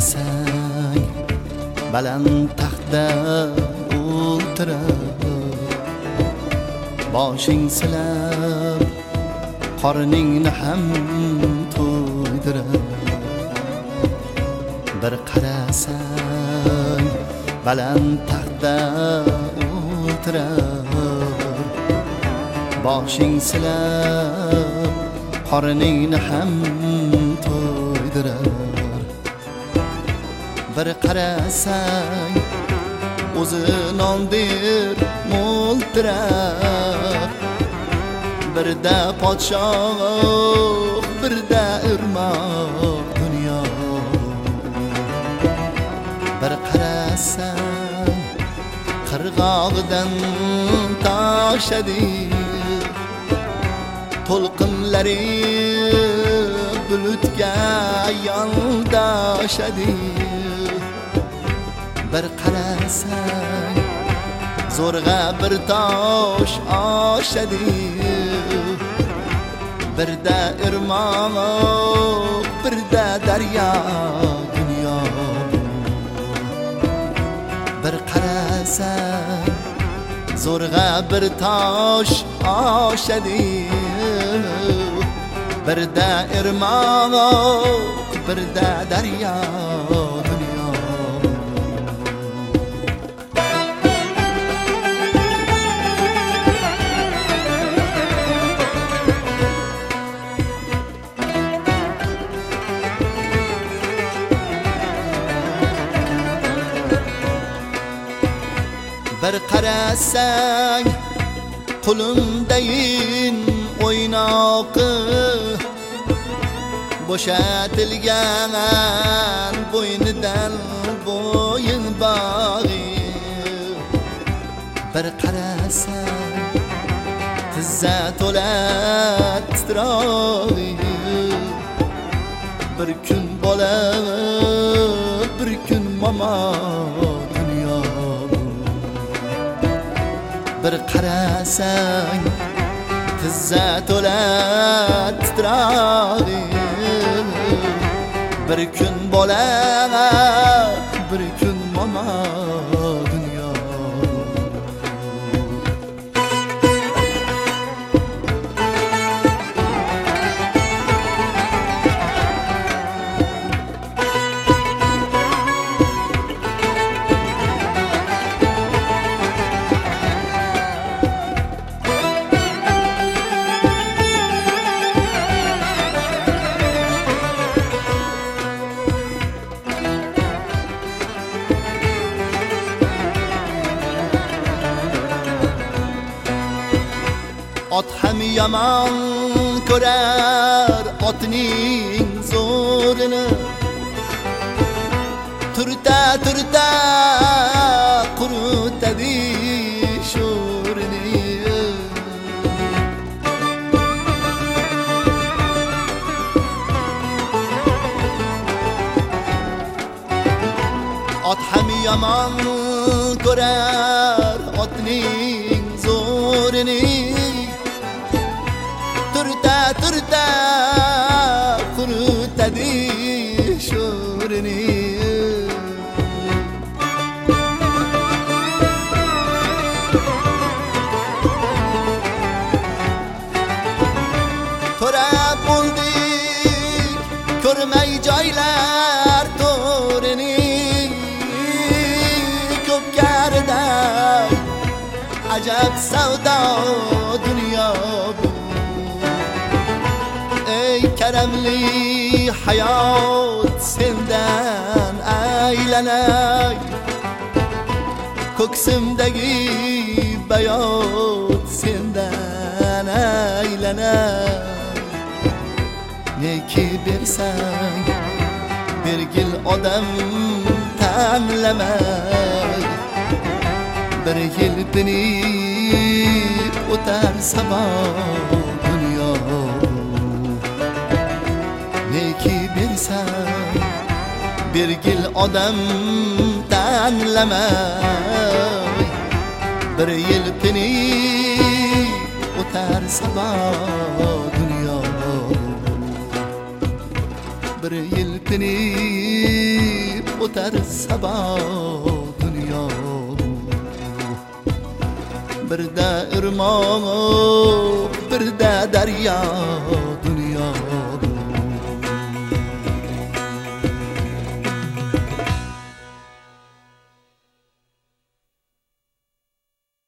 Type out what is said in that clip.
qarasang baland taxtda o'tirib boshing silab qorningni ham to'ydirib bir qarasang baland taxtda o'tirib boshing silab qorningni ham to'ydirar bir qarasang o'zi nondir mo'ltirab birda podshoh birda irmoq dunyo bir qarasang qirg'og'idan toshadi to'lqinlari bulutga yondoshadi bir qarasang zo'rg'a bir tosh oshadi birda irmoq birda daryo dunyo bir qarasang zo'rg'a bir tosh oshadi birda irmoq birda daryo dunyo bir qarasang qo'limdayin o'ynoqi bo'shatilgan bo'ynidan bo'yin bog'i bir qarasang tizza to'la titrog'i bir kun bola bir kun momo dunyo bir qarasang tizza to'la titrog'i bir kun bola bir kun momo dunyo ot ham yomon ko'rar otning zo'rini turta turta quritadi sho'rini ot ham yomon ko'rar otning zo'rini turta turta quritadi sho'rini ko'rab bo'ldik ko'rmay joylar to'rini ko'pkarida ajab savdo dunyo ey karamli hayot sendan aylanay ko'ksimdagi bayot sendan aylanay neki bersang bergil odam tanlamay bir yelpinib o'tar sabah dunyo neki bersang bergil odam tanlamay bir yelpinib o'tar sabah dunyo bir yelpinib o'tar sabo dunyo. Birda irmoq, birda daryo dunyo.